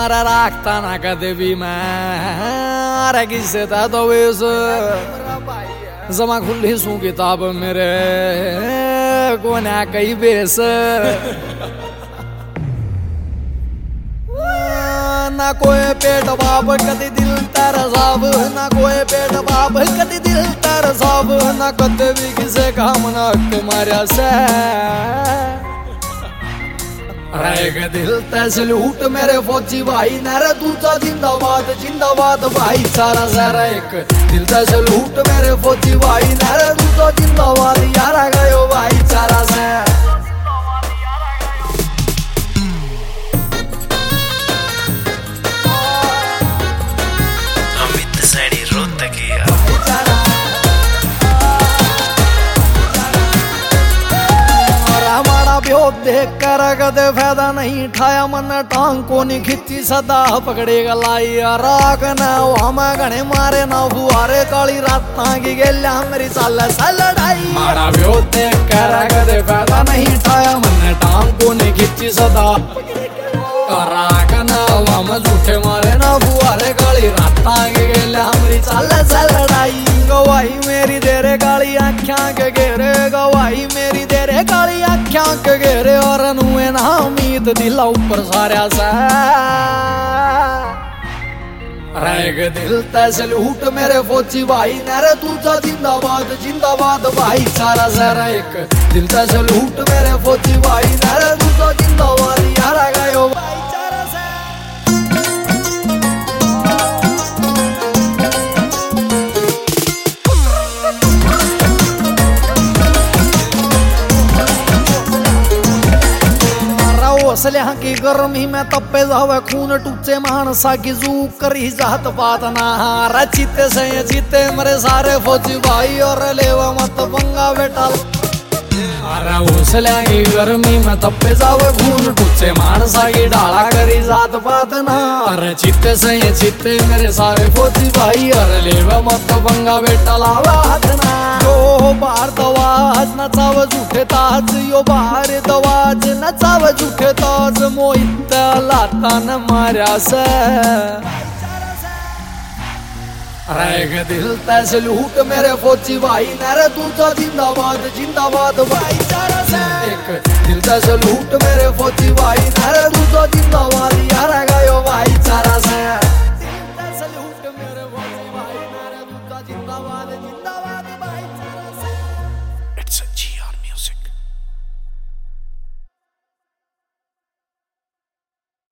मारा राखता ना कदे भी मैं अरे किससे था तो वेस जमा खुली सू किताब मेरे को ना कई बेस ना कोई पेट बाप कदी दिल तेरा साब ना कोई पेट बाप कदी दिल तेरा साब ना कदे भी किसे काम ना तुम्हारा से रहेग दिल तैसे लूट मेरे फौजी भाई नारा दूसरा जिंदाबाद जिंदाबाद भाई सारा सारा एक दिल तैसे लूट मेरे फौजी भाई नारा दूसरा जिंदाबाद यारा गयो भाई सारा से देख कर कदे फायदा नहीं ठाया मन टांग को नहीं खिंची सदा पकड़ेगा लाई राग ना हमें घने मारे ना फुहारे काली रात की गेल्या मेरी साल लड़ाई मारा व्यो देख कर कदे फायदा नहीं ठाया मन टांग को नहीं खिंची सदा राग ना हमें झूठे मारे ना फुहारे काली रात की गेल्या मेरी साल लड़ाई गवाही मेरी तेरे काली आँखियां के घेरे गवाही मेरी तेरे काली आँखियां के घेरे और नुए ना उम्मीद दिला ऊपर सारा सा रहेग दिल तैसे लूट मेरे फौजी भाई नारे दूसरा जिंदाबाद जिंदाबाद भाई सारा सारा एक दिल तैसे लूट मेरे फौजी भाई नारे दूसरा जिंदाबाद यारा गयो भाई असल्या की गर्मी में तप्पे जावे खून टूचे मानसा की जू करी जात बात ना हारा चिते से चिते मरे सारे फौजी भाई और लेवा मत पंगा बेटा अरे उसल्या की गर्मी में तप्पे जावे खून टूचे मानसा की डाला करी जात बात ना अरे चिते से चिते मेरे सारे फौजी भाई और लेवा मत पंगा बेटा लावा हाथ ना यो बार दवाज नचाव झूठे ताज यो बार दवाज नचाव झूठे ताज मोहित लाता न मारा से रहेग दिल तैसे लूट मेरे फौजी भाई नारे दूसरा जिंदाबाद जिंदाबाद भाई सारा से एक दिल तैसे लूट मेरे फौजी भाई नारे दूसरा जिंदाबाद